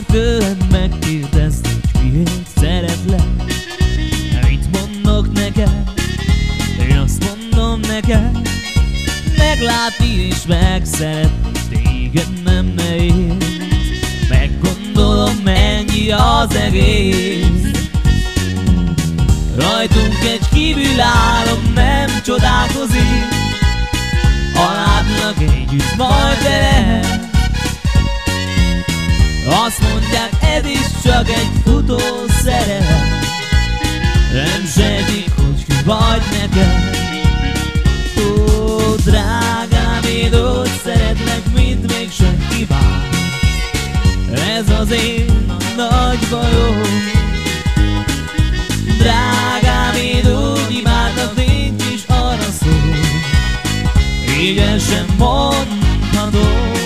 tőled megkérdezni, hogy miért szeretlek. Mit mondok neked? Én azt mondom neked, meglátni és megszeretni téged nem nehéz. Meggondolom, mennyi az egész. Rajtunk egy kívülálló nem csodálkozik, haladnak együtt majd veled. Azt mondják, ez is csak egy futó szerelem, nem segít, hogy ki vagy neked. Ó, drágám, én úgy szeretlek, mint még senki más. Ez az én nagy bajom. Drágám, én úgy imádlak, nincs is arra szó, így el sem mondhatom.